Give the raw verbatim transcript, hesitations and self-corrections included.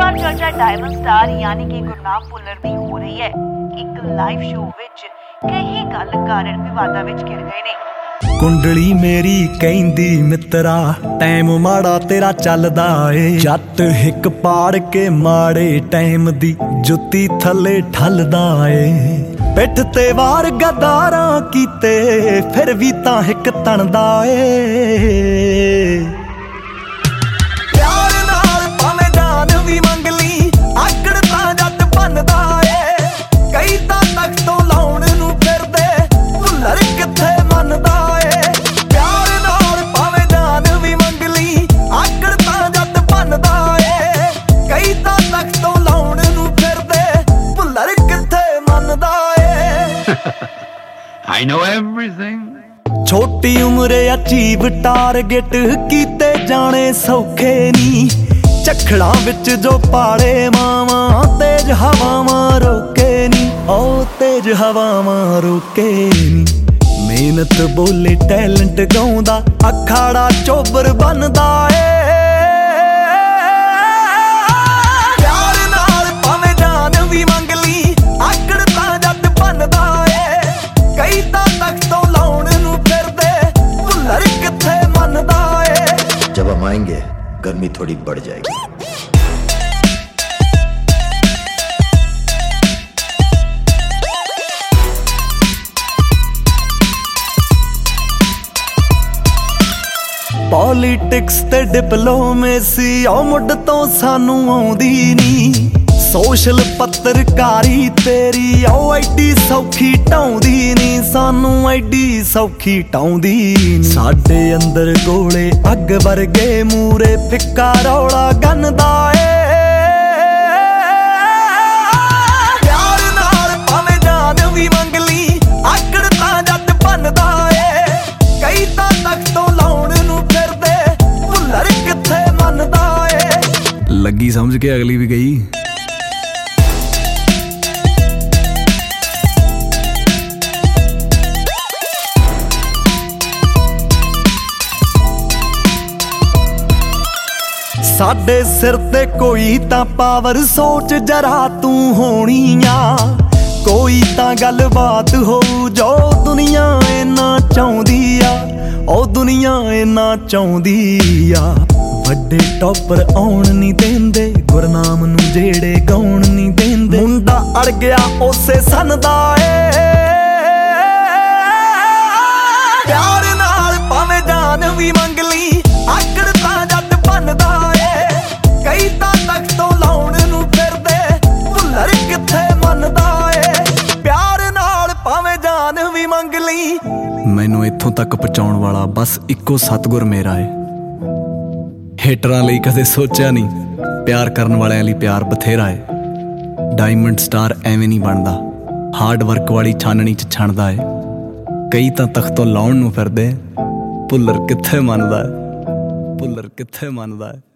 ਵਾਰ ਚਰਚਾ diamond star ਯਾਨੀ ਕਿ ਗੁਰਨਾਮ ਭੁੱਲਰ ਦੀ ਹੋ ਰਹੀ ਹੈ। ਇੱਕ ਲਾਈਵ ਸ਼ੋਅ ਵਿੱਚ ਕਈ ਗੱਲ ਕਾਰਨ ਵਿਵਾਦਾਂ ਵਿੱਚ ਘਿਰ ਗਏ ਨੇ। ਕੁੰਡਲੀ ਮੇਰੀ ਕਹਿੰਦੀ ਮਿੱਤਰਾ ਟਾਈਮ ਮਾੜਾ ਤੇਰਾ ਚੱਲਦਾ ਏ, ਜੱਟ ਹਿੱਕ ਪਾੜ ਕੇ ਮਾੜੇ ਟਾਈਮ ਦੀ ਜੁੱਤੀ ਥੱਲੇ ਠੱਲਦਾ ਏ। ਪਿੱਠ ਤੇ ਵਾਰ ਗਦਾਰਾਂ ਕੀਤੇ ਫਿਰ ਵੀ ਤਾਂ ਹਿੱਕ ਤਣਦਾ ਏ। ਪਿਆਰ ਨਾਲ ਭਾਵੇਂ ਜਾਨ ਵੀ ਮੰਗ ਲਈ ਆਕੜ ਤਾਂ ਜੱਟ ਬਣਦਾ ਏ। ਕਈ ਤਾਂ ਤਖਤ ਤੋਂ ਲਾਉਣ ਨੂੰ ਫਿਰਦੇ ਭੁੱਲਰ ਕਿੱਥੇ ਮੰਨਦਾ ਏ। ਪਿਆਰ ਨਾਲ ਭਾਵੇਂ ਜਾਨ ਵੀ ਮੰਗ ਲਈ ਆਕੜ ਤਾਂ ਜੱਟ ਬਣਦਾ ਏ। ਕਈ ਤਾਂ ਤਖਤ ਤੋਂ ਲਾਉਣ ਨੂੰ ਫਿਰਦੇ ਭੁੱਲਰ ਕਿੱਥੇ ਮੰਨਦਾ ਏ। I know everything। ਛੋਟੀ ਉਮਰੇ ਅਚੀਵ ਟਾਰਗੇਟ ਕੀਤੇ ਜਾਣੇ ਸੌਖੇ ਨੀ, ਝੱਖੜਾਂ ਵਿੱਚ ਜੋ ਪਾਲੇ ਮਾਵਾਂ ਤੇਜ ਹਵਾਵਾਂ ਰੋਕੇ ਨੀ, ਉਹ ਤੇਜ ਹਵਾਵਾਂ ਰੋਕੇ ਨੀ। ਮਿਹਨਤ ਬੋਲੇ ਟੈਲੈਂਟ ਗਾਉਂਦਾ ਅਖਾੜਾ ਚੋਬਰ ਬਣਦਾ ਏ। ਪਿਆਰ ਨਾਲ ਭਾਵੇਂ ਜਾਨ ਵੀ ਮੰਗ ਲਈ ਆਕੜ ਤਾਂ ਜੱਟ ਬਣਦਾ ਏ। ਕਈ ਤਾਂ ਤਖਤ ਤੋਂ ਲਾਉਣ ਨੂੰ ਫਿਰਦੇ ਭੁੱਲਰ ਕਿੱਥੇ ਮੰਨਦਾ ਏ। जब हम आएंगे गर्मी थोड़ी बढ़ जाएगी। ਪੋਲੀਟਿਕਸ ਤੇ ਡਿਪਲੋਮੇਸੀ ਉਹ ਮੁੱਢ ਤੋਂ ਸਾਨੂੰ ਆਉਂਦੀ ਨੀ, ਸੋਸ਼ਲ ਪੱਤਰਕਾਰੀ ਤੇਰੀ ਉਹ ਐਡੀ ਸੌਖੀ ਢਾਉਂਦੀ ਨੀ, ਸਾਨੂੰ ਐਡੀ ਸੌਖੀ ਢਾਉਂਦੀ ਨੀ। ਸਾਡੇ ਅੰਦਰ ਗੋਲੇ ਅੱਗ ਵਰਗੇ ਮੂਰੇ ਫਿੱਕਾ ਰੌਲਾ ਗੰਨਦਾ ਏ। ਪਿਆਰ ਨਾਲ ਭਾਵੇਂ ਜਾਨ ਵੀ ਮੰਗ ਲਈ ਆਕੜ ਤਾਂ ਜੱਟ ਬਣਦਾ ਏ। ਕਈ ਤਾਂ ਤਖਤ ਤੋਂ ਲਾਉਣ ਨੂੰ ਫਿਰਦੇ ਭੁੱਲਰ ਕਿੱਥੇ ਮੰਨਦਾ ਏ। ਲੱਗੀ ਸਮਝ ਕੇ ਅਗਲੀ ਵੀ ਗਈ। ਸਾਡੇ ਸਿਰ ਤੇ ਕੋਈ ਤਾਂ ਪਾਵਰ ਸੋਚ ਜਰਾ ਤੂੰ ਹੋਣੀ ਆ, ਕੋਈ ਤਾਂ ਗੱਲਬਾਤ ਹੋਊ ਜੋ ਦੁਨੀਆ ਇੰਨਾ ਚਾਹੁੰਦੀ ਆ, ਉਹ ਦੁਨੀਆ ਇੰਨਾ ਚਾਹੁੰਦੀ ਆ। ਵੱਡੇ ਟੌਪਰ ਆਉਣ ਨਹੀਂ ਦਿੰਦੇ ਗੁਰਨਾਮ ਨੂੰ ਜਿਹੜੇ ਗਾਉਣ ਨਹੀਂ ਦਿੰਦੇ, ਮੁੰਡਾ ਅੜ ਗਿਆ ਉਸੇ ਸੰਨ ਦਾ ਏ। ਪਿਆਰ ਨਾਲ ਭਾਵੇਂ ਜਾਨ ਵੀ ਮੰਗ ਲਈ ਆਕੜ ਤਾਂ ਜੱਟ ਬਣਦਾ ਏ। ਕਈ ਤਾਂ ਤਖਤ ਤੋਂ ਲਾਉਣ ਨੂੰ ਫਿਰਦੇ ਭੁੱਲਰ ਕਿੱਥੇ ਮੰਨਦਾ ਏ। ਪਿਆਰ ਨਾਲ ਭਾਵੇਂ ਜਾਨ ਵੀ ਮੰਗ ਲਈ। ਮੈਨੂੰ ਇੱਥੋਂ ਤੱਕ ਪਹੁੰਚਾਉਣ ਵਾਲਾ ਬਸ ਇੱਕੋ ਸਤਿਗੁਰ ਮੇਰਾ ਏ। ਹੇਟਰਾਂ ਲਈ ਕਦੇ ਸੋਚਿਆ ਨਹੀਂ, ਪਿਆਰ ਕਰਨ ਵਾਲਿਆਂ ਲਈ ਪਿਆਰ ਬਥੇਰਾ ਏ। ਡਾਇਮੰਡ ਸਟਾਰ ਐਵੇਂ ਨਹੀਂ ਬਣਦਾ, ਹਾਰਡ ਵਰਕ ਵਾਲੀ ਛਾਨਣੀ 'ਚ ਛਣਦਾ ਏ। ਕਈ ਤਾਂ ਤਖਤ ਤੋਂ ਲਾਉਣ ਨੂੰ ਫਿਰਦੇ ਭੁੱਲਰ ਕਿੱਥੇ ਮੰਨਦਾ ਏ, ਭੁੱਲਰ ਕਿੱਥੇ ਮੰਨਦਾ ਏ।